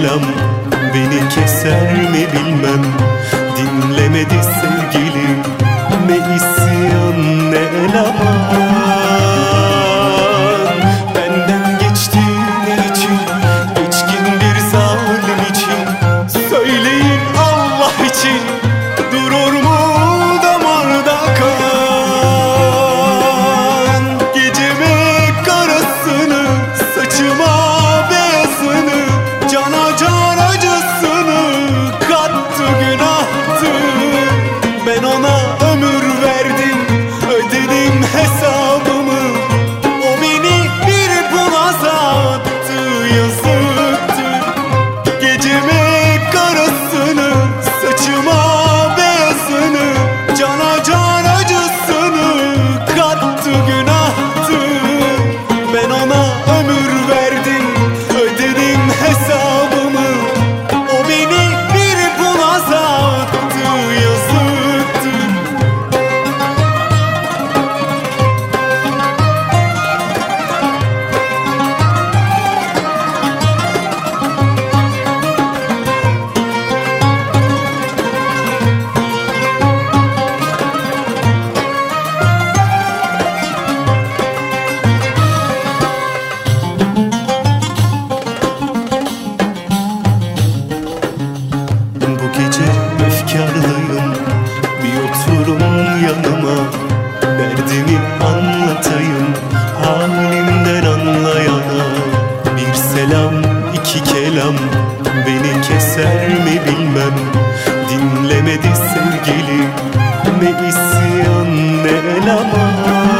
kelam, beni keser mi bilmem. Dinlemedi sevgilim, ne isyan ne eleman. Benden geçti ne için, geçkin bir zalim için. Söyleyin Allah için, durur mu damarda kan? Geceme karasını, saçıma beyazını, cana can acısını kattı, günahtı. Ben ona ömür verdim, ödedim hesabımı. O beni bir bunaza attı, yazıktı. Geceme karasını, saçıma beyazını, cana can acısını kattı, günahtı. Ben ona ömür verdim, ödedim hesabımı. O beni bir bunaza attı, yazıktı. Bu gece efkarlıyım, bir oturun yanıma. Derdimi anlatayım, halimden anlayana. Bir selam, iki kelam, beni keser mi bilmem. Dinlemedi sevgilim, ne isyan ne eleman.